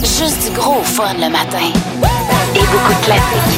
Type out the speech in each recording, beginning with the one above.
Juste du gros fun le matin. Et beaucoup de classiques.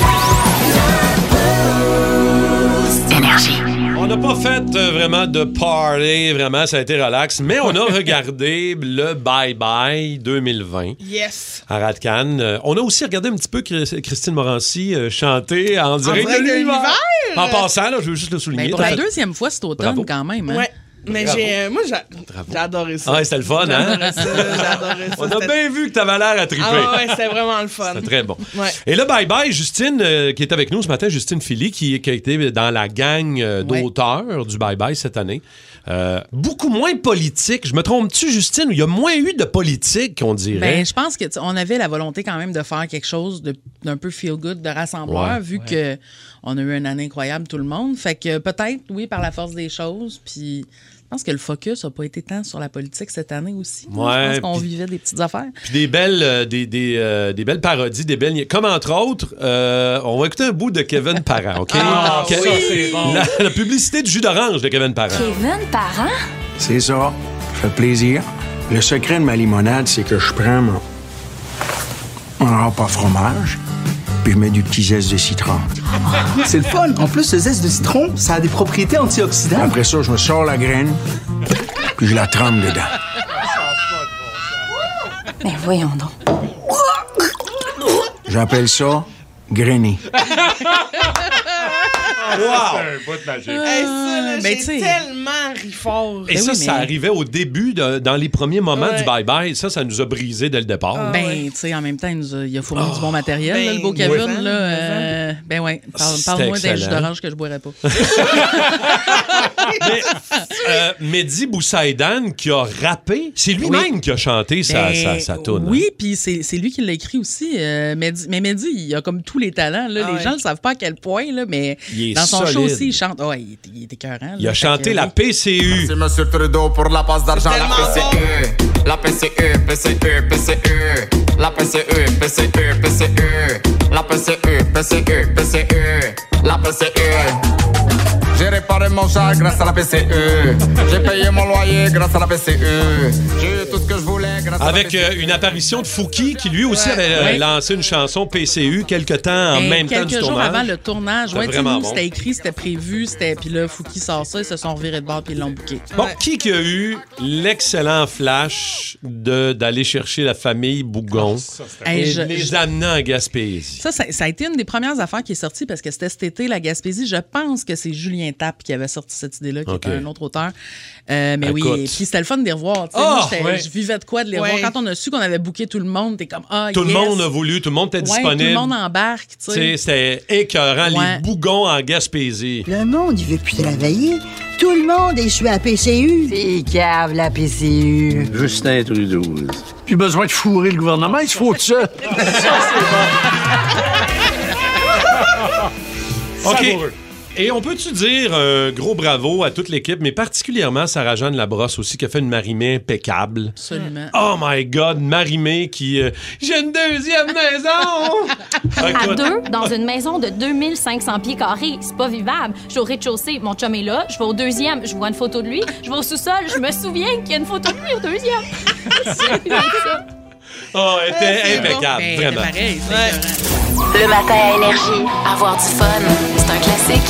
Énergie. On n'a pas fait vraiment de party, vraiment, ça a été relax, mais on a regardé le Bye Bye 2020 à Radcan. On a aussi regardé un petit peu Christine Morancy chanter en direct de l'hiver. En passant, là, je veux juste le souligner. Mais pour la deuxième fois cet automne, Bravo. quand même. Hein? Ouais. Mais j'ai adoré ça. Ah, c'était le fun, hein? J'ai adoré ça. On a bien vu que t'avais l'air à triper. Ah ouais, c'était vraiment le fun. C'était très bon. Ouais. Et là, bye-bye, Justine, qui est avec nous ce matin, Justine Philly, qui a été dans la gang d'auteurs du bye-bye cette année. Beaucoup moins politique. Je me trompe-tu, Justine? Il y a moins eu de politique, on dirait. Ben, je pense qu'on avait la volonté quand même de faire quelque chose d'un peu feel-good, de rassembleur, vu que on a eu une année incroyable, tout le monde. Fait que peut-être, oui, par la force des choses, puis... Je pense que le focus n'a pas été tant sur la politique cette année aussi. Ouais, je pense qu'on vivait des petites affaires. Puis des belles parodies, comme entre autres, on va écouter un bout de Kevin Parent, OK? Ah, oui. Ça, c'est bon. La publicité de jus d'orange de Kevin Parent. Kevin Parent? C'est ça. Ça fait plaisir. Le secret de ma limonade, c'est que je prends mon râpe à fromage, puis je mets du petit zeste de citron. C'est le fun. En plus, le zeste de citron, ça a des propriétés antioxydantes. Après ça, je me sors la graine, puis je la trempe dedans. Ben voyons donc. J'appelle ça grainer. Wow! C'est un bout de magie. Hey, ça, là, Ben, j'ai tu sais. tellement ri fort. Et ça, ça arrivait au début, dans les premiers moments Ouais. du bye-bye. Ça nous a brisé dès le départ. Ben, tu sais, en même temps, il a fourni du bon matériel, là, le beau ben, Kevin. oui. Là, ben ouais, parle-moi d'un jus excellent. d'orange que je boirais pas. Mais Mehdi Boussaïdan qui a rappé, c'est lui-même qui a chanté sa toune. Oui, puis c'est lui qui l'a écrit aussi. Mais Mehdi, il a comme tous les talents. Là. Les gens ne savent pas à quel point, là, mais Il est dans son show solide. aussi, il chante. Oh, il est écœurant. Il a chanté la PCU. C'est Monsieur Trudeau pour la passe d'argent, la tellement PCU. La PCU, PCU, PCU. La PCU, PCU, PCU. La PCU, PCU, PCU. La PCU. J'ai réparé mon char grâce à la PCE. J'ai payé mon loyer grâce à la PCE. J'ai eu tout ce que je voulais grâce Avec à la PCE. une apparition de Fouki qui lui aussi avait lancé une chanson PCU quelque temps en même temps du quelques jours tournage. avant le tournage. C'était Ouais, vraiment nous, bon. c'était écrit, c'était prévu. Puis là, Fouki sort ça, ils se sont revirés de bord puis ils l'ont booké. Bon, qui a eu l'excellent flash d'aller chercher la famille Bougon Hey, et je- de les amener en Gaspésie? Ça a été une des premières affaires qui est sortie parce que c'était cet été, la Gaspésie. Je pense que c'est Julien Tapp qui avait sorti cette idée-là, qui OK. est un autre auteur. Mais Écoute. oui, puis c'était le fun de les revoir. Tu sais, Ah, moi, ouais. je vivais de quoi de les revoir. Quand on a su qu'on avait booké tout le monde, t'es comme, Tout le yes. monde a voulu, tout le monde était Ouais, disponible. tout le monde embarque, tu Tu sais, sais. c'était écœurant, Ouais. les Bougons en Gaspésie. Le monde, il veut plus travailler. Tout le monde est sur la PCU. C'est cave, la PCU. Justin Trudeau. Plus besoin de fourrer le gouvernement, il se faut tout seul. OK. Savoureux. Et on peut-tu dire un gros bravo à toute l'équipe, mais particulièrement Sarah-Jeanne Labrosse aussi, qui a fait une Marie-Mé impeccable. Absolument. Oh my God, Marie-Mé qui... j'ai une deuxième maison! À Écoute, deux, dans une maison de 2500 pieds carrés, c'est pas vivable. Je suis au rez-de-chaussée, mon chum est là. Je vais au deuxième, je vois une photo de lui. Je vais au sous-sol, je me souviens qu'il y a une photo de lui au deuxième. C'est ça. oh, elle était impeccable, Ben, vraiment. c'était pareil, c'est écœurant. Le matin à Énergie. Avoir du fun, c'est un classique.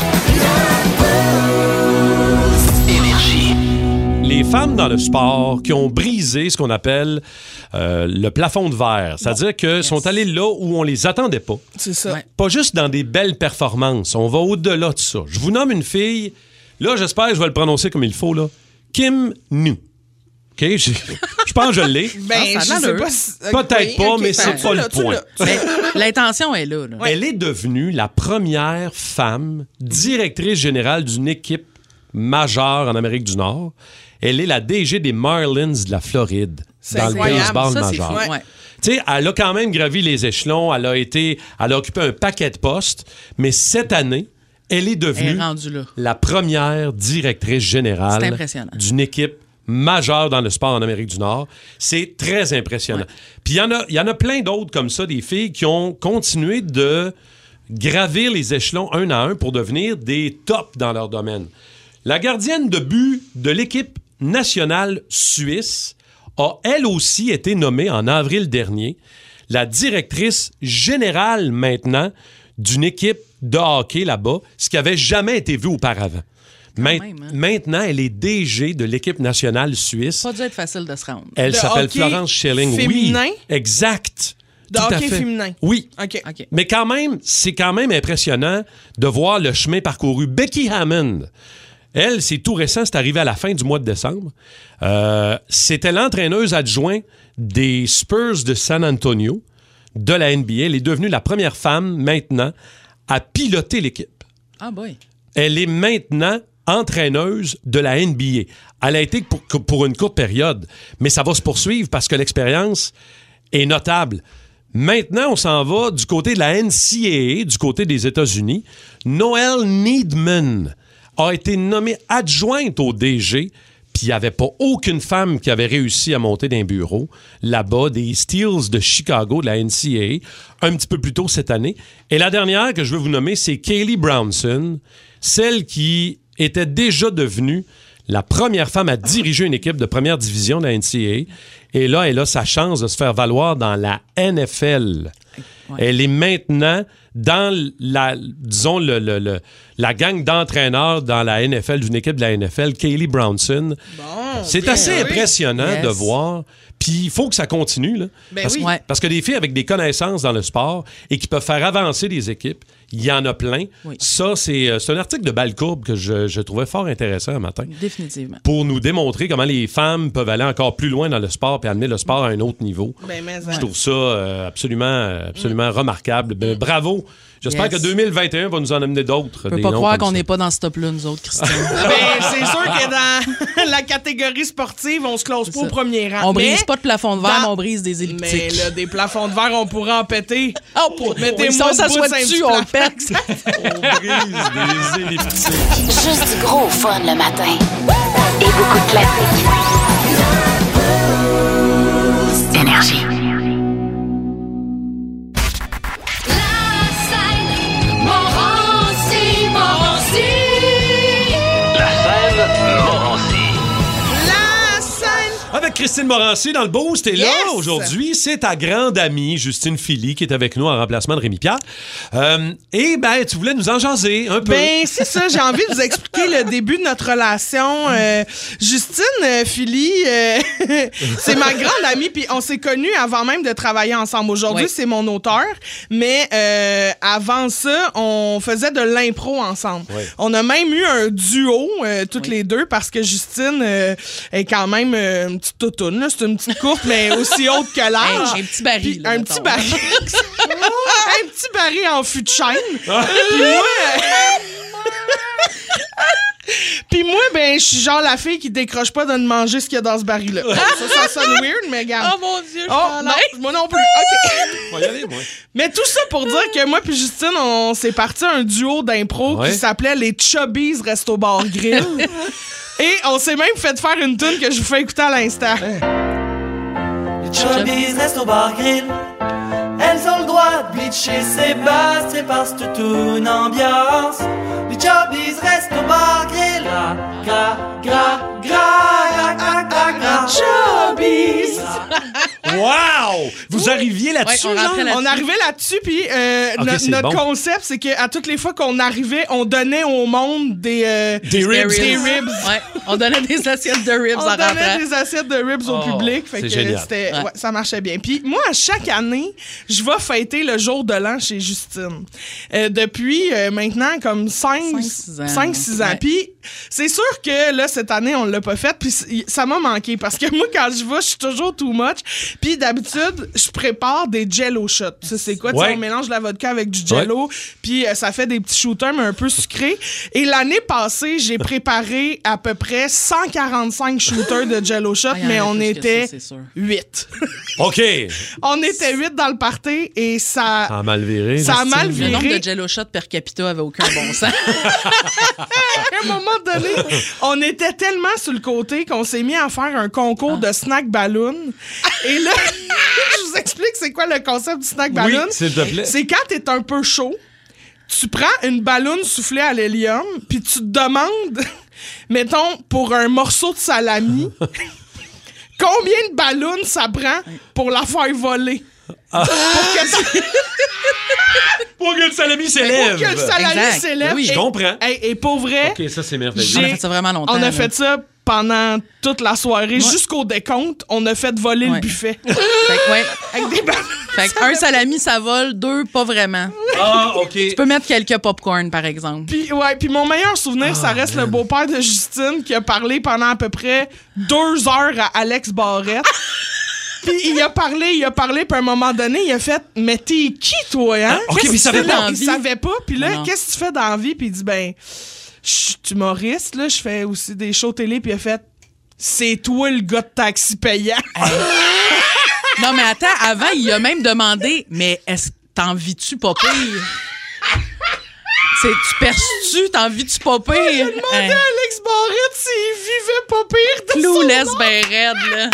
Énergie. Les femmes dans le sport qui ont brisé ce qu'on appelle le plafond de verre. C'est-à-dire que sont allées là où on les attendait pas. C'est ça. Ouais. Pas juste dans des belles performances. On va au-delà de ça. Je vous nomme une fille. Là, j'espère que je vais le prononcer comme il faut. Là. Kim Nu. OK? Je pense que je l'ai. Ben, Ah, ça a je sais l'allure. pas si... Peut-être pas, ok, mais c'est tu pas le l'as, tu point. l'as. Mais l'intention est là. là. Elle est devenue la première femme directrice générale d'une équipe majeure en Amérique du Nord. Elle est la DG des Marlins de la Floride, C'est dans le incroyable. baseball Ça, c'est majeur. fou. Ouais. Tu sais, elle a quand même gravi les échelons, elle a occupé un paquet de postes, mais cette année, elle est Elle devenue est rendue là. la première directrice C'est générale impressionnant. d'une équipe majeure dans le sport en Amérique du Nord. C'est très impressionnant. Puis il y en a plein d'autres comme ça, des filles qui ont continué de gravir les échelons un à un pour devenir des tops dans leur domaine. La gardienne de but de l'équipe nationale suisse a elle aussi été nommée en avril dernier la directrice générale maintenant d'une équipe de hockey là-bas, ce qui n'avait jamais été vu auparavant. Maintenant, elle est DG de l'équipe nationale suisse. Ça a dû être facile de se rendre. Elle s'appelle Florence Schilling. Féminin? Oui, exact. De hockey féminin? Oui. OK. Mais quand même, c'est quand même impressionnant de voir le chemin parcouru. Becky Hammond, elle, c'est tout récent, c'est arrivé à la fin du mois de décembre. C'était l'entraîneuse adjointe des Spurs de San Antonio de la NBA. Elle est devenue la première femme maintenant à piloter l'équipe. Ah boy. Elle est maintenant entraîneuse de la NBA. Elle a été pour une courte période, mais ça va se poursuivre parce que l'expérience est notable. Maintenant, on s'en va du côté de la NCAA, du côté des États-Unis. Noelle Needman a été nommée adjointe au DG, puis il n'y avait pas aucune femme qui avait réussi à monter d'un bureau là-bas, des Steels de Chicago, de la NCAA, un petit peu plus tôt cette année. Et la dernière que je veux vous nommer, c'est Kaylee Brownson, celle qui était déjà devenue la première femme à diriger une équipe de première division de la NCAA. Et là, elle a sa chance de se faire valoir dans la NFL. Ouais. Elle est maintenant dans la gang d'entraîneurs dans la NFL, d'une équipe de la NFL, Kaylee Brownson. C'est assez impressionnant de voir. Puis il faut que ça continue, là. Parce que des filles avec des connaissances dans le sport et qui peuvent faire avancer des équipes, il y en a plein. Oui. Ça, c'est un article de Balcourbe que je trouvais fort intéressant un matin. Définitivement. Pour nous démontrer comment les femmes peuvent aller encore plus loin dans le sport et amener le sport à un autre niveau. Je trouve ça absolument remarquable. Bravo. J'espère que 2021 va nous en amener d'autres. Je peux pas croire qu'on n'est pas dans ce top-là, nous autres, Christian. C'est sûr que dans la catégorie sportive, on se classe pas au premier rang. On brise pas de plafond de verre, mais on brise des elliptiques. Mais là, des plafonds de verre, on pourra en péter. Mettez-moi ça soit dessus, on le pète. On brise des elliptiques. Juste du gros fun le matin. Et beaucoup de classiques. Énergie. Avec Christine Morancy dans le Boost. Et là, aujourd'hui, c'est ta grande amie, Justine Philly, qui est avec nous en remplacement de Rémi Pierre. Tu voulais nous en jaser un peu. C'est ça. J'ai envie de vous expliquer le début de notre relation. Justine Philly, c'est ma grande amie, puis on s'est connus avant même de travailler ensemble. Aujourd'hui, c'est mon auteur, mais avant ça, on faisait de l'impro ensemble. Oui. On a même eu un duo, toutes les deux, parce que Justine est quand même une petite toutoune, là. C'est une petite courte, mais aussi haute que large. Un petit baril. Un petit baril. Un petit baril en fût de chêne. Puis moi, je suis genre la fille qui décroche pas de ne manger ce qu'il y a dans ce baril-là. Ça sonne weird, mais regarde. Oh mon Dieu, moi non plus. OK. On va y aller, moi. Mais tout ça pour dire que moi puis Justine, on s'est parti un duo d'impro qui s'appelait les Chubbies Resto Bar Grill. Et on s'est même fait faire une tune que je vous fais écouter à l'instant. Les Chubbies Resto Bar Grill, elles ont le droit de bleacher ses basses et parce toute une ambiance. Les Chubbies Resto Bar Grill, Chubbies. Wow! Vous arriviez là-dessus, on arrivait là-dessus, puis notre concept, c'est qu'à toutes les fois qu'on arrivait, on donnait au monde des ribs. Ouais, on donnait des assiettes de ribs en rentrant. On donnait des assiettes de ribs au public. Fait que génial. Ça marchait bien. Puis moi, à chaque année, je vais fêter le jour de l'an chez Justine. Depuis maintenant comme 5-6 ans. Puis c'est sûr que là, cette année, on l'a pas fait. Puis ça m'a manqué parce que moi, quand je vais, je suis toujours too much. Puis d'habitude, je prépare des jello shots. Tu sais, c'est quoi? On mélange la vodka avec du jello. Puis ça fait des petits shooters, mais un peu sucrés. Et l'année passée, j'ai préparé à peu près 145 shooters de jello shots, mais on était 8. OK. On était 8 dans le party et ça a mal viré. Ça a mal viré. Le nombre de jello shots per capita avait aucun bon sens. À un moment donné, on était tellement sur le côté qu'on s'est mis à faire un concours de snack balloon. Et là, je vous explique c'est quoi le concept du snack balloon. Oui, s'il te plaît. C'est quand t'es un peu chaud, tu prends une balloune soufflée à l'hélium, puis tu te demandes, mettons, pour un morceau de salami, combien de ballons ça prend pour la faire voler? Pour que le salami s'élève. Pour que le salami s'élève. Oui, je comprends. Et pour vrai, OK, ça, c'est merveilleux. On a fait ça vraiment longtemps. On a fait ça pendant toute la soirée, jusqu'au décompte. On a fait voler le buffet. Avec des ballons. Fait qu'un salami, ça vole, 2, pas vraiment. Ah, OK. Tu peux mettre quelques popcorn, par exemple. Puis mon meilleur souvenir, ça reste le beau-père de Justine qui a parlé pendant à peu près 2 heures à Alex Barrette. Puis il a parlé, puis à un moment donné, il a fait « Mais t'es qui, toi, hein? » OK, mais il savait pas. Il savait pas. Puis là, qu'est-ce que tu fais dans la vie? Puis il dit « Ben, je suis humoriste, là, je fais aussi des shows télé. » Puis il a fait « C'est toi le gars de taxi payant. » Non, mais attends, avant, il a même demandé « Mais est-ce que t'en vis-tu pas pire? » Tu perces-tu? T'en vis-tu pas pire? Il a demandé à Alex Barrette s'il vivait pas pire de Clou son laisse nom. ben raide, là.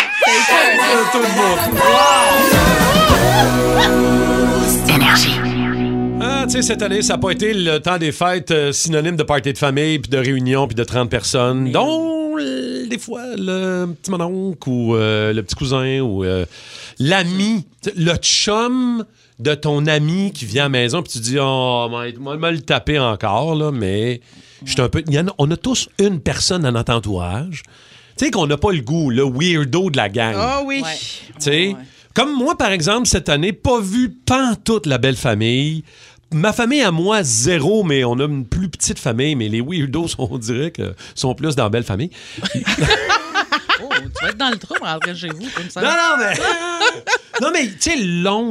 Énergie. Ah, tu sais, cette année, ça n'a pas été le temps des fêtes synonyme de party de famille, puis de réunion, puis de 30 personnes, dont des fois le petit mononcle ou le petit cousin ou l'ami, le chum de ton ami qui vient à la maison, puis tu dis, oh, moi, me le taper encore, là, mais je suis un peu. On a tous une personne dans notre entourage. Tu sais, qu'on n'a pas le goût, le weirdo de la gang. Ah oui. Ouais. Tu sais, comme moi, par exemple, cette année, pas vu pantoute la belle famille. Ma famille à moi, 0, mais on a une plus petite famille, mais les weirdos, on dirait que sont plus dans la belle famille. Oh, tu vas être dans le trou pour rentrer chez vous, comme ça. Non, mais tu sais,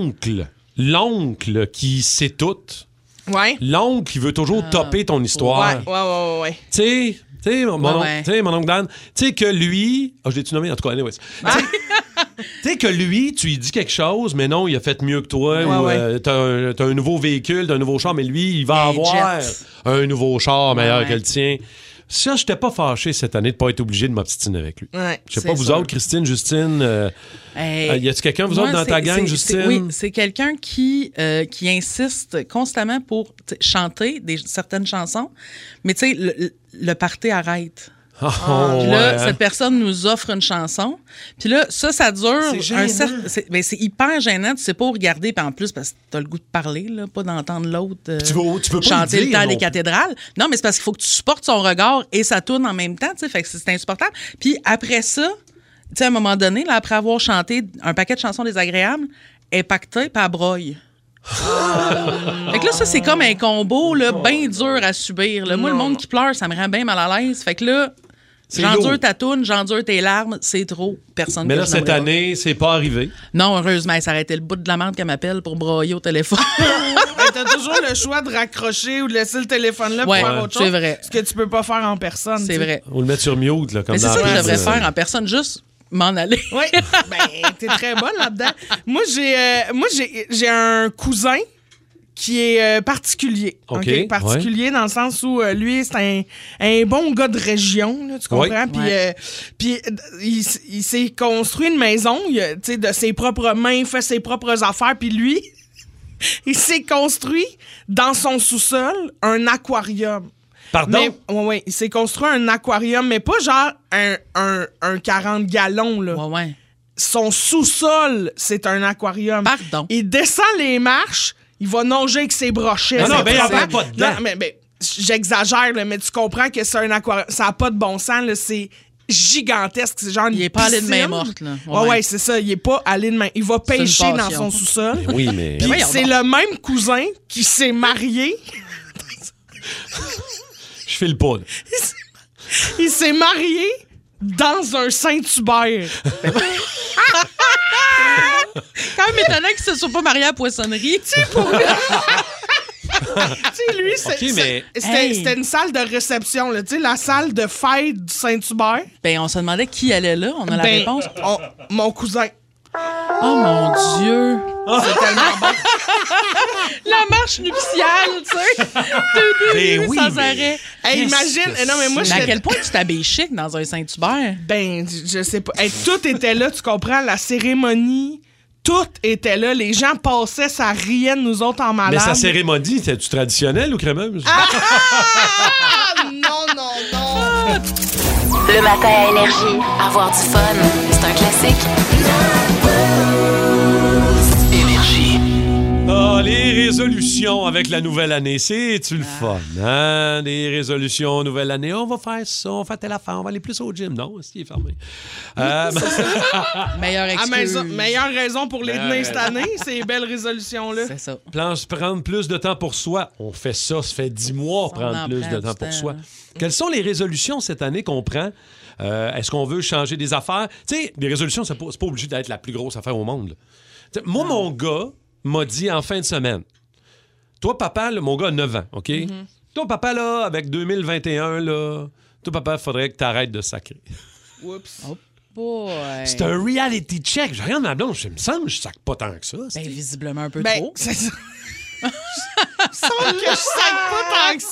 l'oncle qui sait tout. Ouais. L'oncle qui veut toujours topper ton histoire. Ouais. Tu sais, mon oncle Dan, tu sais que lui... je l'ai-tu nommé? En tout cas, anyways. Tu sais que lui, tu lui dis quelque chose, mais non, il a fait mieux que toi. T'as un nouveau véhicule, t'as un nouveau char, mais lui, il va avoir un nouveau char meilleur que le tien. Ça, j'étais pas fâché cette année de pas être obligé de m'obstiner avec lui. Je sais pas, vous autres, Christine, Justine, y a-tu quelqu'un, vous autres, dans ta gang, Justine? Oui, c'est quelqu'un qui insiste constamment pour chanter certaines chansons, mais tu sais, le party arrête. Puis là, cette personne nous offre une chanson. Puis là, ça dure. C'est hyper gênant. Tu sais pas où regarder. Puis en plus, parce que t'as le goût de parler, là, pas d'entendre l'autre tu peux pas chanter le temps des cathédrales. Non, mais c'est parce qu'il faut que tu supportes son regard et sa tourne en même temps. Fait que c'est insupportable. Puis après ça, tu sais, à un moment donné, là, après avoir chanté un paquet de chansons désagréables, elle est pactée puis elle broye. Fait que là, ça, c'est comme un combo bien dur à subir. Là. Moi, le monde qui pleure, ça me rend bien mal à l'aise. Fait que là, j'endure ta toune, j'endure tes larmes, c'est trop. Personne. Mais là, cette année, c'est pas arrivé. Non, heureusement, ça aurait été le bout de la merde qu'elle m'appelle pour broyer au téléphone. T'as toujours le choix de raccrocher ou de laisser le téléphone là pour faire autre chose. C'est vrai. Ce que tu peux pas faire en personne. C'est vrai. Ou le mettre sur mute, là, comme mais dans c'est ça que je devrais faire en personne, juste m'en aller. Oui, t'es très bonne là-dedans. Moi, j'ai un cousin qui est particulier. OK. Particulier dans le sens où lui, c'est un bon gars de région, là, tu comprends? Puis il s'est construit une maison, de ses propres mains, fait ses propres affaires, puis lui, il s'est construit dans son sous-sol un aquarium. Pardon? Oui, il s'est construit un aquarium, mais pas genre un 40 gallons, là. Ouais. Son sous-sol, c'est un aquarium. Pardon. Il descend les marches, il va nager avec ses brochettes. Non, il n'y a pas dedans. Non, mais j'exagère, là, mais tu comprends que c'est un aquarium. Ça n'a pas de bon sens, là, c'est gigantesque. C'est genre il n'est pas allé de main morte, là. Ouais, c'est ça. Il n'est pas allé de main. Il va pêcher dans son sous-sol. Mais oui, mais... Puis c'est le même cousin qui s'est marié. Je file pas, là. Il s'est marié dans un Saint-Hubert. Quand même étonnant qu'il se soit pas marié à la poissonnerie. Tu sais, pour lui, c'était une salle de réception, là, la salle de fête du Saint-Hubert. Ben, on se demandait qui allait là. On a la réponse. Mon cousin. Oh mon Dieu! C'est tellement bon. La marche nuptiale, tu sais. Sans arrêt. Hey, imagine. Non, mais moi, à quel point tu t'habilles chic dans un Saint-Hubert? Ben, je sais pas. Hey, tout était là, tu comprends? La cérémonie, tout était là. Les gens passaient, ça riait de nous autres en malade. Mais sa cérémonie, c'était-tu traditionnelle ou crémeuse? Non. Le matin à Énergie, avoir du fun, C'est un classique. Énergie. Ah, les résolutions avec la nouvelle année, c'est-tu le fun, hein? Des résolutions, nouvelle année, on va faire ça, on va faire telle affaire, on va aller plus au gym. Non, il est fermé. Meilleure excuse. Meilleure raison pour les tenir cette année, ces belles résolutions-là. C'est ça. Prendre plus de temps pour soi. On fait ça fait 10 mois, prendre plus de temps pour soi. Quelles sont les résolutions cette année qu'on prend? Est-ce qu'on veut changer des affaires? Tu sais, les résolutions, c'est pas obligé d'être la plus grosse affaire au monde. Moi, mon gars m'a dit en fin de semaine, toi, papa, là, mon gars a 9 ans, OK? Mm-hmm. Toi, papa, là, avec 2021, là, toi, papa, il faudrait que tu arrêtes de sacrer. Oups. Oh boy. C'est un reality check. Je regarde ma blonde, je me sens que je sac pas tant que ça. Ben, visiblement un peu trop. C'est ça. Il me semble que je sac pas tant que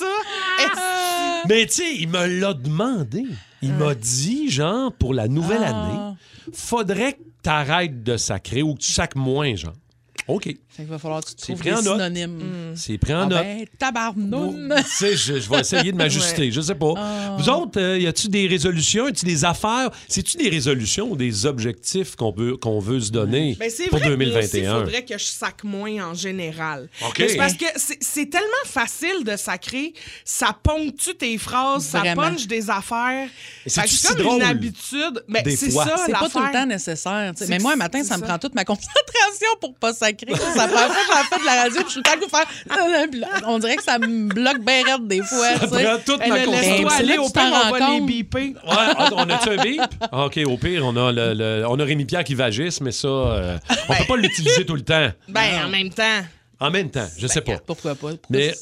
ça. Mais tu sais, il me l'a demandé. Il m'a dit, genre, pour la nouvelle année, faudrait que tu arrêtes de sacrer ou que tu sacres moins, genre. OK. Fait qu'il va falloir que tu trouves des synonymes. C'est pris en note. Ben, tabarnoune. Tu sais, je vais essayer de m'ajuster. Ouais. Je sais pas. Vous autres, y a-tu des résolutions? Y a-tu des affaires? C'est-tu des résolutions ou des objectifs qu'on veut se donner pour 2021? Il faudrait que je sac moins en général. Okay. C'est parce que c'est tellement facile de sacrer. Ça ponctue tes phrases, ça punch des affaires. C'est comme drôle, une habitude. Ben, c'est fois. ça, c'est pas tout le temps nécessaire. Mais moi, un matin, ça me prend toute ma concentration pour pas sacrer. Ça prend fois que j'en fais de la radio, puis je suis tout le temps à faire... On dirait que ça me bloque bien raide des fois. Ça prend toute ma concentration. Laisse-toi aller, au pire, on va les biper. Ouais, on a-tu un bip? OK, au pire, on a Rémi-Pierre qui vagisse, mais ça, on peut pas l'utiliser tout le temps. Ben, en même temps. En même temps, je sais pas. Pourquoi pas? Mais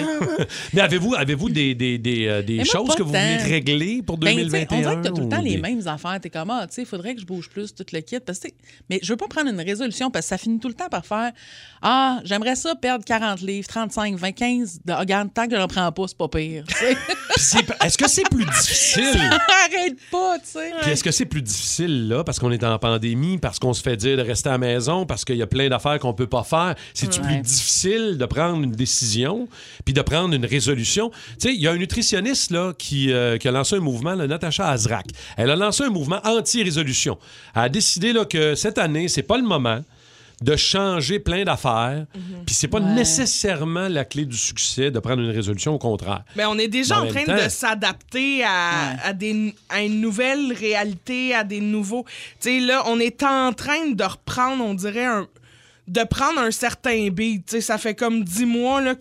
avez-vous des choses que vous voulez régler pour 2021? On dirait que t'as tout le temps les mêmes affaires. T'es comme, tu sais, il faudrait que je bouge plus, tout le kit. Mais je veux pas prendre une résolution parce que ça finit tout le temps par faire j'aimerais ça perdre 40 livres, 35, 20, 15. Regarde, tant que je n'en prends pas, c'est pas pire. Est-ce que c'est plus difficile? Ça arrête pas, tu sais. Puis est-ce que c'est plus difficile, là, parce qu'on est en pandémie, parce qu'on se fait dire de rester à la maison, parce qu'il y a plein d'affaires qu'on peut pas faire? C'est-tu plus difficile de prendre une décision puis de prendre une résolution? Tu sais, il y a un nutritionniste là, qui a lancé un mouvement, là, Natacha Azrak. Elle a lancé un mouvement anti-résolution. Elle a décidé là, que cette année, c'est pas le moment de changer plein d'affaires, puis c'est pas nécessairement la clé du succès de prendre une résolution, au contraire. Mais on est déjà en train de s'adapter à une nouvelle réalité, à des nouveaux... Tu sais, là, on est en train de reprendre, on dirait, de prendre un certain beat. Tu sais, ça fait comme 10 mois là,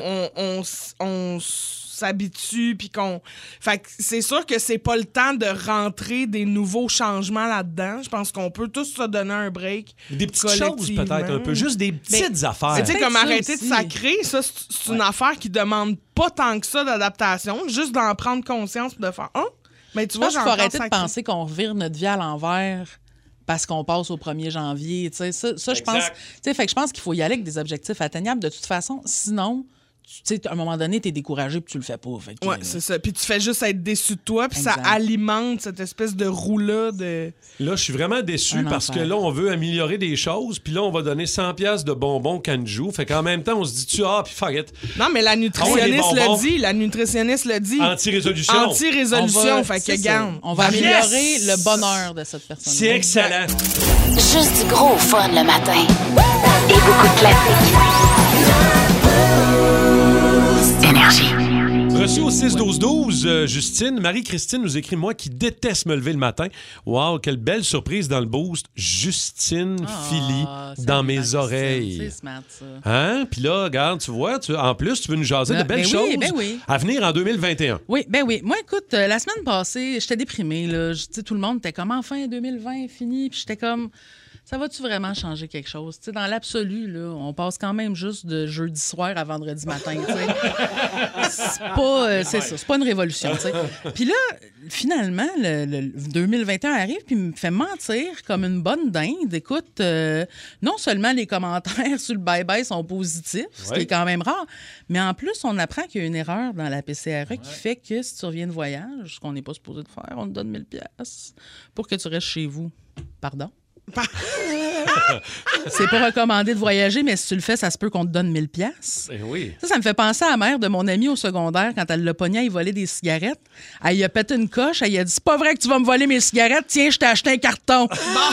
qu'on s'habitue, puis qu'on... Fait que c'est sûr que c'est pas le temps de rentrer des nouveaux changements là-dedans. Je pense qu'on peut tous se donner un break. Des petites choses, peut-être, un peu. Juste des petites affaires. Tu sais, comme arrêter de sacrer, ça, c'est une affaire qui demande pas tant que ça d'adaptation. Juste d'en prendre conscience et de faire mais tu vois, il faut arrêter de penser qu'on revire notre vie à l'envers parce qu'on passe au 1er janvier. Ça je pense... Fait que je pense qu'il faut y aller avec des objectifs atteignables de toute façon. Sinon... Tu sais, à un moment donné, t'es découragé puis tu le fais pas. Oui, c'est ça. Puis tu fais juste être déçu de toi, puis ça alimente cette espèce de roue-là de... Là, je suis vraiment déçu parce que là, on veut améliorer des choses, puis là, on va donner 100$ de bonbons Kanju. Fait qu'en même temps, on se dit, puis fuck it. Non, mais la nutritionniste le dit. Anti-résolution. Anti-résolution, fait que garde. On va améliorer le bonheur de cette personne. C'est excellent. Juste du gros fun le matin. Et beaucoup de classiques. Énergie. Reçu au 6-12-12, Justine, Marie-Christine nous écrit « Moi qui déteste me lever le matin. » Wow, quelle belle surprise dans le boost. Justine Philly dans mes oreilles. C'est smart, ça. Hein? Puis là, regarde, tu vois, en plus, tu veux nous jaser de belles choses à venir en 2021. Oui, ben oui. Moi, écoute, la semaine passée, j'étais déprimée. Là. Tout le monde était comme « Enfin, 2020 est fini. » Puis j'étais comme... Ça va-tu vraiment changer quelque chose? T'sais, dans l'absolu, là, on passe quand même juste de jeudi soir à vendredi matin. C'est pas, c'est pas une révolution. Puis là, finalement, le 2021 arrive puis me fait mentir comme une bonne dinde. Écoute, non seulement les commentaires sur le bye-bye sont positifs, ce qui est quand même rare, mais en plus, on apprend qu'il y a une erreur dans la PCRE qui fait que si tu reviens de voyage, ce qu'on n'est pas supposé de faire, on te donne 1000$ pour que tu restes chez vous. Pardon? C'est pas recommandé de voyager, mais si tu le fais, ça se peut qu'on te donne 1000 $. Oui. Ça me fait penser à la mère de mon amie au secondaire quand elle l'a pogné à y voler des cigarettes. Elle y a pété une coche. Elle y a dit « C'est pas vrai que tu vas me voler mes cigarettes. Tiens, je t'ai acheté un carton. »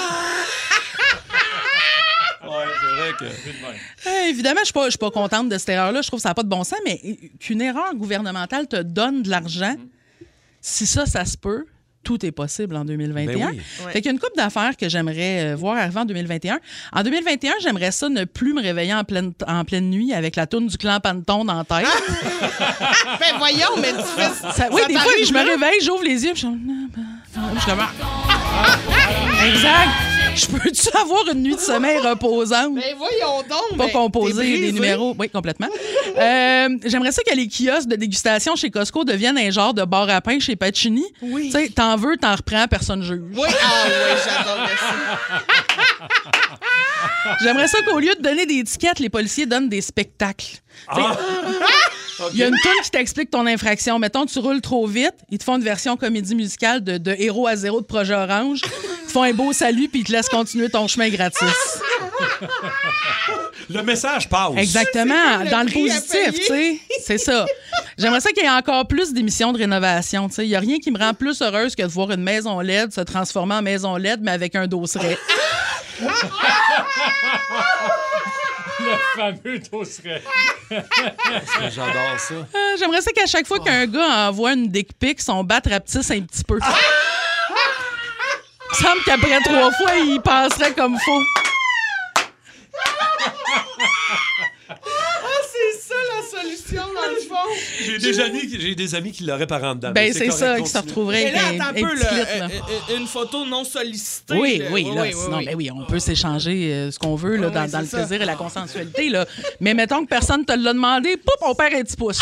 C'est vrai que... Évidemment, je suis pas contente de cette erreur-là. Je trouve que ça n'a pas de bon sens, mais qu'une erreur gouvernementale te donne de l'argent, si ça se peut, tout est possible en 2021. Ben oui. Fait qu'il y a une couple d'affaires que j'aimerais voir arriver en 2021. En 2021, j'aimerais ça ne plus me réveiller en pleine nuit avec la toune du Clan Panton dans la tête. Ben voyons, mais tu fais ça. Oui, des fois, je me réveille, j'ouvre les yeux, puis je suis comme... Exact. Je peux-tu avoir une nuit de sommeil reposante? Mais voyons donc. Pas composer des numéros. Oui, complètement. J'aimerais ça que les kiosques de dégustation chez Costco deviennent un genre de bar à pain chez Pacini. Oui. Tu sais, t'en veux, t'en reprends, personne juge. Oui, j'adorerais ça. J'aimerais ça qu'au lieu de donner des étiquettes, les policiers donnent des spectacles. Il y a une toune qui t'explique ton infraction. Mettons, tu roules trop vite, ils te font une version comédie musicale de Héros à zéro de Projet Orange. Ils te font un beau salut puis ils te laissent continuer ton chemin gratis. Le message passe. Exactement, dans le positif, tu sais. C'est ça. J'aimerais ça qu'il y ait encore plus d'émissions de rénovation. Il n'y a rien qui me rend plus heureuse que de voir une maison LED se transformer en maison LED, mais avec un dosseret. Le fameux dosseret. J'adore ça. J'aimerais ça qu'à chaque fois qu'un gars envoie une dick pic, son bat rapetisse un petit peu. Il semble qu'après 3 fois, il passerait comme faux. C'est ça la solution, dans le fond. J'ai des amis qui l'auraient par en dedans. Ben, c'est ça, qui se retrouveraient avec un petit clip, là. Une photo non sollicitée. Oui, sinon, ben oui, on peut s'échanger ce qu'on veut là, dans le plaisir et la consensualité. Là. Mais mettons que personne ne te l'a demandé, poup, on perd un petit pouce.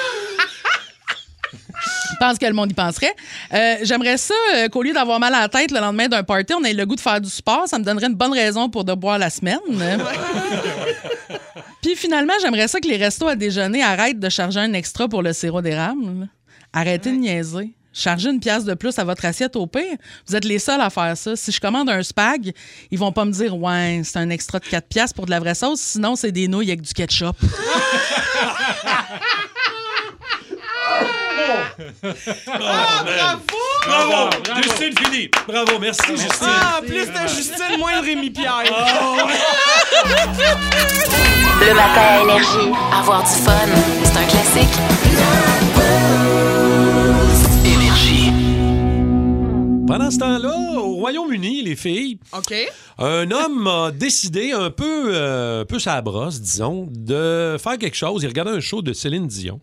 Je pense que le monde y penserait. J'aimerais ça qu'au lieu d'avoir mal à la tête le lendemain d'un party, on ait le goût de faire du sport. Ça me donnerait une bonne raison pour de boire la semaine. Puis finalement, j'aimerais ça que les restos à déjeuner arrêtent de charger un extra pour le sirop d'érable. Arrêtez de niaiser. Chargez une pièce de plus à votre assiette au pire. Vous êtes les seuls à faire ça. Si je commande un spag, ils vont pas me dire « Ouais, c'est un extra de 4 piastres pour de la vraie sauce. » Sinon, c'est des nouilles avec du ketchup. Bravo! Justine fini. Bravo, merci Justine. Plus de Justine, moins de Rémi Pierre. Le matin à Énergie. Avoir du fun, c'est un classique. Énergie. Pendant ce temps-là, au Royaume-Uni, les filles, un homme a décidé un peu sa brosse, disons, de faire quelque chose. Il regardait un show de Céline Dion.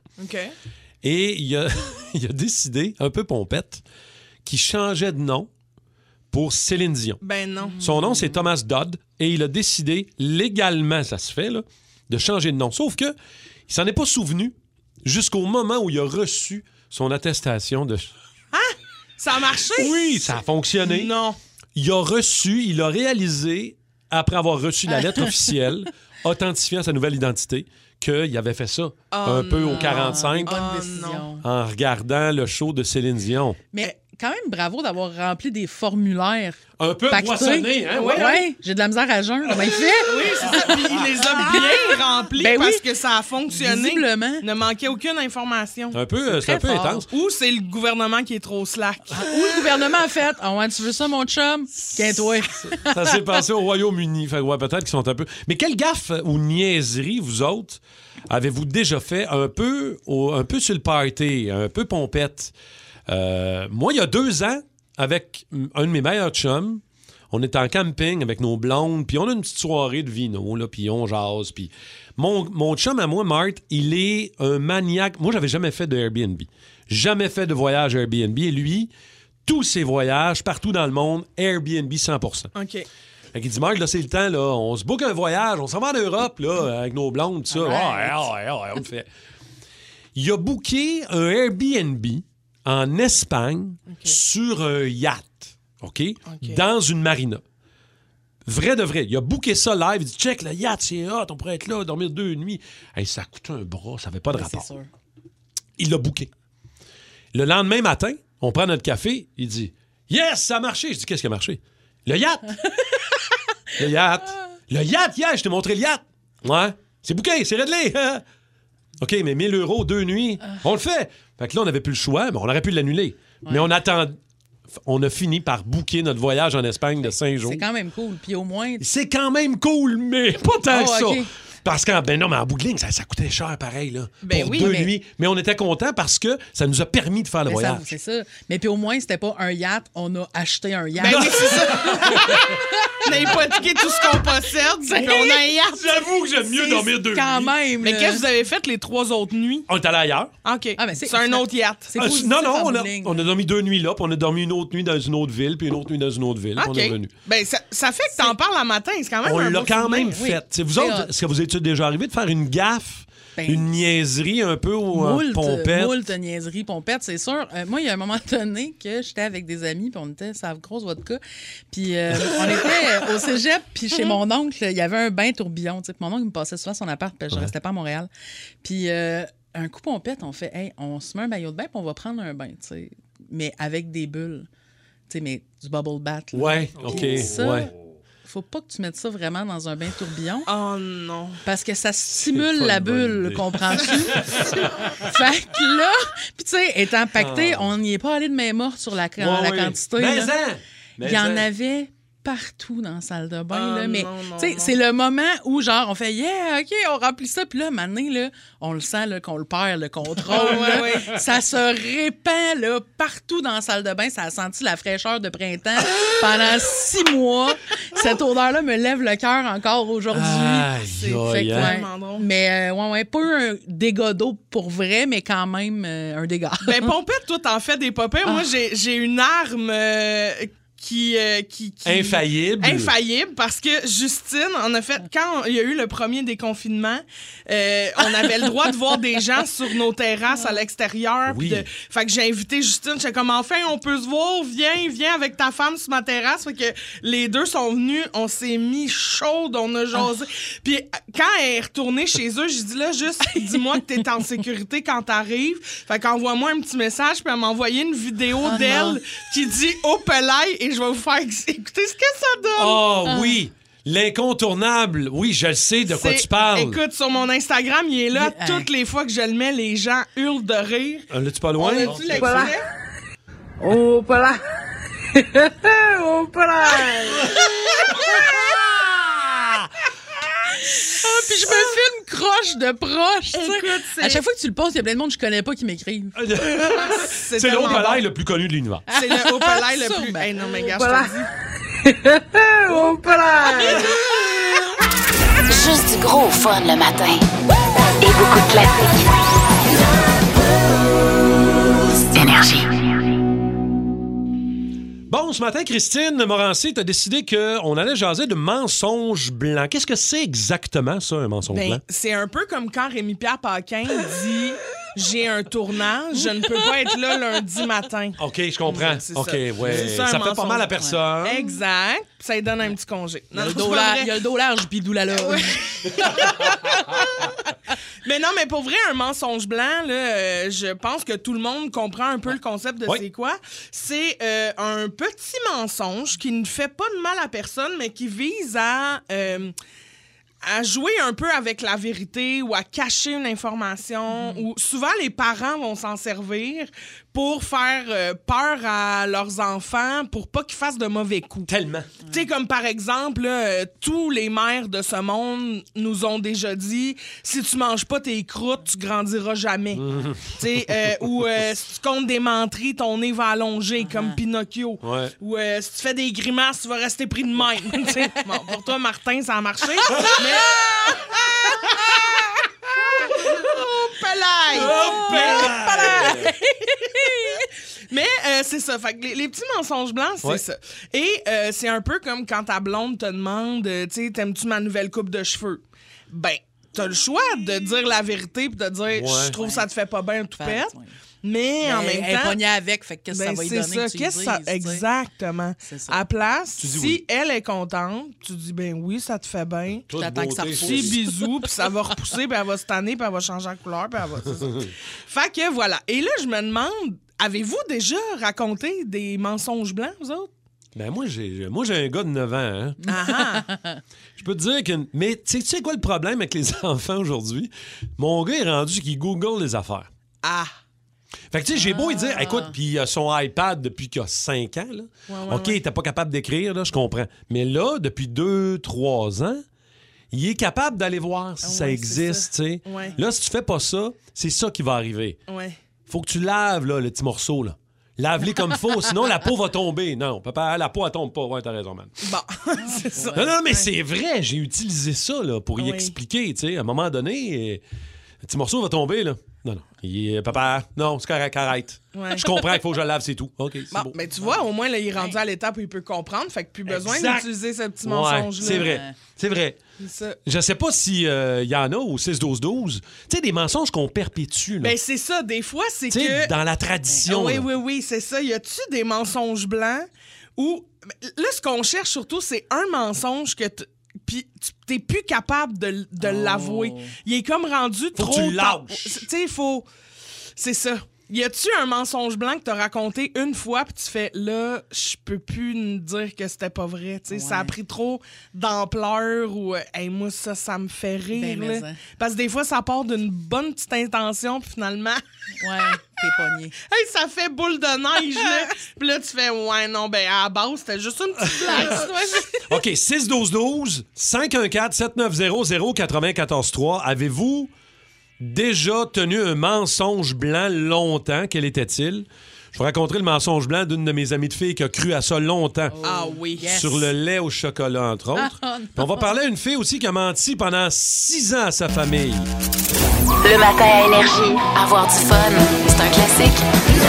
Et il a décidé, un peu pompette, qu'il changeait de nom pour Céline Dion. Ben non. Son nom, c'est Thomas Dodd. Et il a décidé, légalement, ça se fait, là, de changer de nom. Sauf que il s'en est pas souvenu jusqu'au moment où il a reçu son attestation de... Ça a marché? Oui, ça a fonctionné. Non. Il a réalisé, après avoir reçu la lettre officielle, authentifiant sa nouvelle identité, qu'il avait fait ça un peu au 45 en regardant le show de Céline Dion. Mais quand même, bravo d'avoir rempli des formulaires. Un peu moissonné, hein? Oui, j'ai de la misère à jeun. Comment il fait? Oui, c'est ça. Puis il les a bien remplis parce que ça a fonctionné. Visiblement. Ne manquait aucune information. C'est un peu intense. Ou c'est le gouvernement qui est trop slack. Ou le gouvernement a fait « Ah ouais, tu veux ça, mon chum? Qu'est-toi? » Ça s'est passé au Royaume-Uni. Fait ouais, peut-être qu'ils sont un peu... Mais quelle gaffe ou niaiserie, vous autres, avez-vous déjà fait un peu sur le party, un peu pompette? Moi, il y a 2 ans, avec un de mes meilleurs chums, on était en camping avec nos blondes, puis on a une petite soirée de vino, là, puis on jase. Puis mon chum à moi, Marthe, il est un maniaque. Moi, j'avais jamais fait de Airbnb. Jamais fait de voyage Airbnb. Et lui, tous ses voyages, partout dans le monde, Airbnb 100%. OK. Fait qu'il dit, Marc, là, c'est le temps, là. On se book un voyage, on s'en va en Europe, là, avec nos blondes, tout ça. Ouais, on le fait. Il a booké un Airbnb en Espagne sur un yacht, OK? Dans une marina. Vrai de vrai. Il a booké ça live. Il dit, check, le yacht, c'est hot, on pourrait être là, dormir 2 nuits. Hey, ça coûtait un bras, ça n'avait pas de rapport. Il l'a booké. Le lendemain matin, on prend notre café, il dit, yes, ça a marché. Je dis, qu'est-ce qui a marché? Le yacht! Le yacht. Le yacht, hier, je t'ai montré le yacht. Ouais. C'est bouquet, c'est réglé. OK, mais 1 000 € 2 nuits, on le fait. Fait que là, on n'avait plus le choix, mais on aurait pu l'annuler. Ouais. Mais on a fini par booker notre voyage en Espagne de 5 jours. C'est quand même cool. Puis au moins... C'est quand même cool, mais pas tant que ça. Okay. Parce que, mais en bout de ligne, ça coûtait cher pareil, là. Pour oui, 2 nuits. Mais on était contents parce que ça nous a permis de faire le voyage. C'est ça. Mais puis au moins, c'était pas un yacht, on a acheté un yacht. Ben oui, c'est ça. On a hypothéqué tout ce qu'on possède, puis on a un yacht. J'avoue que j'aime mieux dormir 2 nuits. Quand même. Mais qu'est-ce que vous avez fait les 3 autres nuits? On est allé ailleurs. OK. C'est un autre yacht. Non, on a dormi 2 nuits là, puis on a dormi une autre nuit dans une autre ville, puis une autre nuit dans une autre ville, puis on est revenu. Ben, ça fait que t'en parles le matin, c'est quand même on un l'a beau quand souvenir. même fait. Vous autres, est-ce que vous êtes déjà arrivé de faire une gaffe? Une niaiserie un peu ou pompette? Moult niaiserie, pompette, c'est sûr. Moi, il y a un moment donné que j'étais avec des amis, puis on était sur la grosse vodka. Puis on était au cégep, puis chez mon oncle, il y avait un bain tourbillon. Mon oncle me passait souvent son appart, puis je restais pas à Montréal. Puis un coup pompette, on fait, hey, on se met un maillot de bain, puis on va prendre un bain, t'sais. Mais avec des bulles. T'sais, mais du bubble bath. Là. Ouais, OK. Ouais. Faut pas que tu mettes ça vraiment dans un bain tourbillon. Oh non. Parce que ça stimule la bulle, comprends-tu? Fait que là, puis tu sais, étant pacté, on n'y est pas allé de main morte sur la quantité. Il y en avait partout dans la salle de bain. Là, mais tu sais, c'est le moment où genre on fait yeah, OK, on remplit ça, puis là maintenant là, on le sent là, qu'on le perd le contrôle. Ça se répand là, partout dans la salle de bain, ça a senti la fraîcheur de printemps pendant 6 mois. Cette odeur là me lève le cœur encore aujourd'hui. C'est vraiment drôle. Mais pas un dégât d'eau pour vrai, mais quand même un dégât. Ben Pompette, toi t'en fais des popins. Moi j'ai une arme qui infaillible parce que Justine, en a fait, quand il y a eu le premier déconfinement, on avait le droit de voir des gens sur nos terrasses à l'extérieur. Oui. Fait que j'ai invité Justine, j'étais comme enfin on peut se voir, viens avec ta femme sur ma terrasse. Fait que les deux sont venus, on s'est mis chaude, on a jasé. Puis quand elle est retournée chez eux, j'ai dit là juste dis-moi que t'es en sécurité quand t'arrives. Fait qu'envoie-moi un petit message, puis elle m'a envoyé une vidéo d'elle qui dit oh pelaille, et je vais vous faire écouter ce que ça donne. Oh oui! L'incontournable. Oui, je le sais de quoi tu parles. Écoute, sur mon Instagram, il est là. Toutes les fois que je le mets, les gens hurlent de rire. Là-tu pas loin? On a-tu l'extrait? Oh, pas là! Oh, pas là! Puis je me filme croche de proche. Écoute, à chaque fois que tu le postes, il y a plein de monde que je connais pas qui m'écrivent. C'est le Opalaï le plus connu de l'univers. C'est le Opalaï le plus... Hey, non, mais gars, je te dis. Opalaï! Juste du gros fun le matin. Et beaucoup de classiques. Énergie. Bon, ce matin, Christine Morancy, t'as décidé qu'on allait jaser de mensonges blancs. Qu'est-ce que c'est exactement, ça, un mensonge blanc? C'est un peu comme quand Rémi-Pierre Paquin dit « J'ai un tournage, je ne peux pas être là lundi matin. » OK, je comprends. OK, ouais. Ça fait pas mal à personne. Ouais. Exact. Ça lui donne un petit congé. Il y a le dos large puis le dos la loge. Mais non, mais pour vrai, un mensonge blanc, là, je pense que tout le monde comprend un peu le concept de c'est quoi. C'est un petit mensonge qui ne fait pas de mal à personne, mais qui vise à jouer un peu avec la vérité ou à cacher une information. Ou souvent, les parents vont s'en servir pour faire peur à leurs enfants pour pas qu'ils fassent de mauvais coups. Tellement. Tu sais, comme par exemple, là, tous les mères de ce monde nous ont déjà dit « Si tu manges pas tes croûtes, tu grandiras jamais. » Tu sais, ou si tu comptes des menteries, ton nez va allonger comme Pinocchio. Ouais. Ou si tu fais des grimaces, tu vas rester pris de même. Bon, pour toi, Martin, ça a marché. Mais... Oh, pelaille! Oh, pelaille! Mais c'est ça. Fait que les petits mensonges blancs, c'est ça. Et c'est un peu comme quand ta blonde te demande, tu sais, t'aimes-tu ma nouvelle coupe de cheveux? Ben, t'as le choix de dire la vérité et de dire, je trouve ça te fait pas bien, tout pète. Mais en même temps... Elle est pognée avec, fait que qu'est-ce que ça va lui donner que tu dises, exactement. À place, si elle est contente, tu dis, ben oui, ça te fait bien. Tu attends que ça repousse. Petit bisou, puis ça va repousser, puis elle va se tanner, puis elle va changer la couleur, puis elle va... C'est ça. Fait que voilà. Et là, je me demande, avez-vous déjà raconté des mensonges blancs, vous autres? Ben moi, j'ai un gars de 9 ans. Hein? Je peux te dire que... Mais tu sais quoi le problème avec les enfants aujourd'hui? Mon gars est rendu qu'il Google les affaires. Fait que tu sais, j'ai beau lui dire, écoute, puis il a son iPad depuis qu'il a 5 ans. Là. OK, t'es pas capable d'écrire, là, je comprends. Mais là, depuis 2-3 ans, il est capable d'aller voir si ça existe. Tu sais. Là, si tu fais pas ça, c'est ça qui va arriver. Faut que tu laves là, le petit morceau, là. Lave-les comme il faut, sinon la peau va tomber. Non, papa, la peau, elle tombe pas. Ouais, t'as raison, man. Bon, c'est ça. Non, mais c'est vrai, j'ai utilisé ça là, pour y expliquer. Tu sais, à un moment donné, le petit morceau va tomber, là. Non. Papa, non, c'est correct, arrête. Je comprends qu'il faut que je le lave, c'est tout. OK, c'est beau. Mais tu vois, au moins, là, il est rendu à l'étape où il peut comprendre, fait que plus besoin d'utiliser ce petit mensonge-là. C'est vrai, c'est vrai. Ça. Je sais pas s'il y en a au 6-12-12. Tu sais, des mensonges qu'on perpétue. Là. Ben, c'est ça. Des fois, c'est t'sais, que... dans la tradition. Oui, c'est ça. Y a-tu des mensonges blancs où... Là, ce qu'on cherche surtout, c'est un mensonge que... Puis t'es plus capable de l'avouer. Il est comme rendu trop... Faut que tu lâches. Tu sais, il faut... C'est ça. Y a-tu un mensonge blanc que t'as raconté une fois puis tu fais là, je peux plus me dire que c'était pas vrai, tu sais, ça a pris trop d'ampleur ou hey, moi ça me fait rire là. Parce que des fois ça part d'une bonne petite intention puis finalement t'es pogné. Hey, ça fait boule de neige là. Puis là tu fais non ben à la base c'était juste une petite blague. OK, 6-12-12 514-790-0943. Avez-vous déjà tenu un mensonge blanc longtemps? Quel était-il? Je vous raconterai le mensonge blanc d'une de mes amies de filles qui a cru à ça longtemps. Sur le lait au chocolat, entre autres. Puis on va parler à une fille aussi qui a menti pendant 6 ans à sa famille. Le matin à Énergie, avoir du fun, c'est un classique.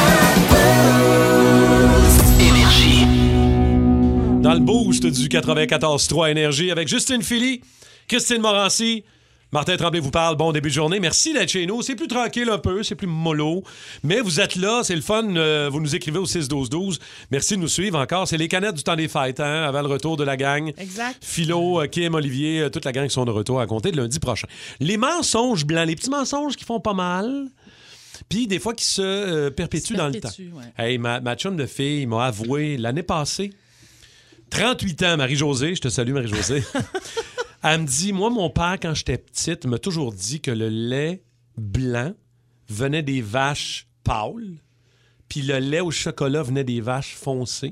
Énergie. Dans le boost du 94.3 Énergie avec Justine Philly, Christine Morancy, Martin Tremblay vous parle. Bon début de journée. Merci d'être chez nous. C'est plus tranquille un peu, c'est plus mollo. Mais vous êtes là, c'est le fun. Vous nous écrivez au 6-12-12. Merci de nous suivre encore. C'est les canettes du temps des fêtes, hein, avant le retour de la gang. Exact. Philo, Kim, Olivier, toute la gang qui sont de retour à compter de lundi prochain. Les mensonges blancs, les petits mensonges qui font pas mal, puis des fois qui se perpétuent dans le temps. Ouais. Hey, ma chum de fille m'a avoué l'année passée, 38 ans, Marie-Josée, je te salue Marie-Josée. Elle me dit, moi, mon père, quand j'étais petite, m'a toujours dit que le lait blanc venait des vaches pâles, puis le lait au chocolat venait des vaches foncées.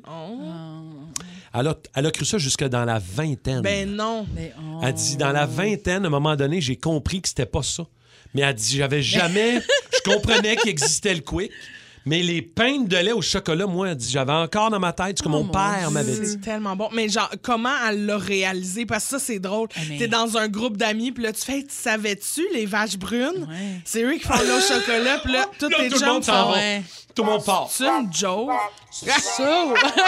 Elle a cru ça jusque dans la vingtaine. Ben non. Elle dit, dans la vingtaine, à un moment donné, j'ai compris que c'était pas ça. Mais elle dit, j'avais jamais... Je comprenais qu'il existait le quick. Mais les pintes de lait au chocolat, moi, elle dit, j'avais encore dans ma tête ce que mon père m'avait dit. C'est tellement bon. Mais genre, comment elle l'a réalisé? Parce que ça, c'est drôle. T'es dans un groupe d'amis, puis là, tu fais, savais-tu, les vaches brunes? C'est eux qui font le chocolat, puis là, tous tes jambes font... Tout le monde part. C'est une joke. Ça!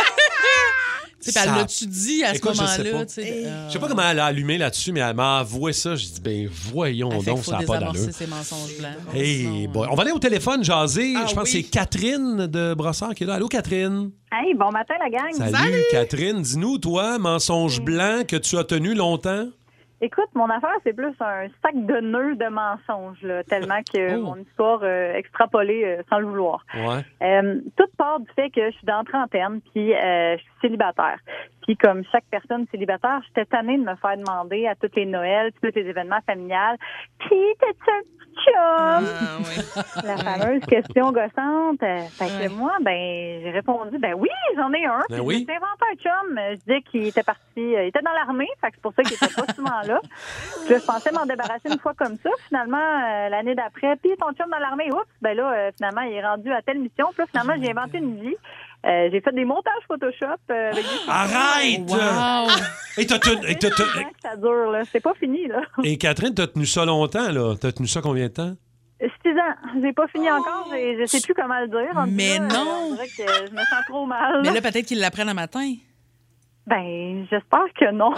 Elle l'a-tu dit à ce moment-là? Je sais pas comment elle a allumé là-dessus, mais elle m'a avoué ça. J'ai dit, ben voyons donc, ça n'a pas d'allure. Ces mensonges blancs. Hey, boy. On va aller au téléphone jaser. Je pense que c'est Catherine de Brossard qui est là. Allô, Catherine? Hey, bon matin, la gang. Salut. Catherine. Dis-nous, toi, mensonge blanc que tu as tenu longtemps? Écoute, mon affaire, c'est plus un sac de nœuds de mensonges, là, tellement que mon histoire extrapolée sans le vouloir. Tout part du fait que je suis dans la trentaine, puis je suis célibataire. Puis comme chaque personne célibataire, j'étais tannée de me faire demander à toutes les Noëls, puis tous les événements familiales, puis t'es-tu un petit chum? La fameuse question gossante. Fait que moi, j'ai répondu, oui, j'en ai un. Puis je me suis inventé un chum. Je disais qu'il était parti, il était dans l'armée, fait que c'est pour ça qu'il était pas souvent là. Puis je pensais m'en débarrasser une fois comme ça. Finalement, l'année d'après, puis ton chum dans l'armée, finalement, il est rendu à telle mission. Puis là, finalement, j'ai inventé une vie. J'ai fait des montages Photoshop. Avec Arrête! Wow. Et ça dure, là. C'est pas fini, là. Et Catherine, t'as tenu ça longtemps, là? T'as tenu ça combien de temps? 6 ans. J'ai pas fini encore. Je sais plus comment le dire. Mais non! On dirait que je me sens trop mal. Mais là, peut-être qu'ils l'apprennent le matin. J'espère que non.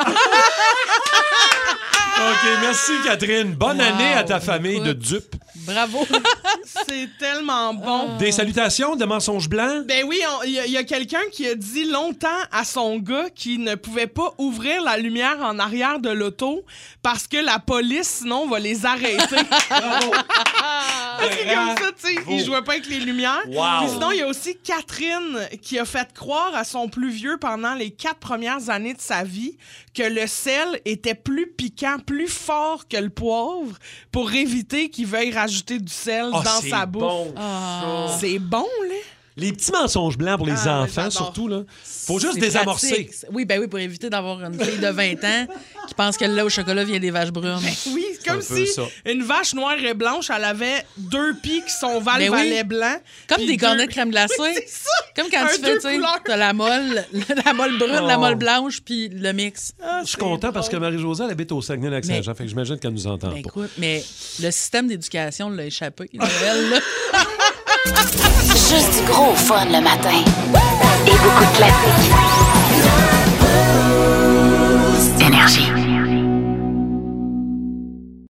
OK, merci Catherine. Bonne année à ta famille de dupes. Bravo. C'est tellement bon. Des salutations de mensonges blancs? Ben oui, il y a quelqu'un qui a dit longtemps à son gars qu'il ne pouvait pas ouvrir la lumière en arrière de l'auto parce que la police, sinon, va les arrêter. Bravo. C'est comme ça, tu sais, il jouait pas avec les lumières. Wow. Puis sinon, il y a aussi Catherine qui a fait croire à son plus vieux pendant les 4 premières années de sa vie que le sel était plus piquant, plus fort que le poivre pour éviter qu'il veuille rajouter du sel dans sa bouffe. Bon, c'est bon, là. Les petits mensonges blancs pour les enfants, surtout, là. Faut juste désamorcer. Oui, pour éviter d'avoir une fille de 20 ans qui pense que le lait au chocolat vient des vaches brunes. Oui, c'est comme si une vache noire et blanche, elle avait 2 pics, son valve blanc. Comme des cornets de crème glacée. C'est ça. Comme quand tu fais, tu sais, t'as la molle brune, la molle blanche, puis le mix. Je suis content parce que Marie-Josée, elle habite au Saguenay-Lac-Saint-Jean, fait que j'imagine qu'elle nous entend pas. Écoute, mais le système d'éducation l'a échappé, elle, là. Juste du gros fun le matin. Et beaucoup de classiques.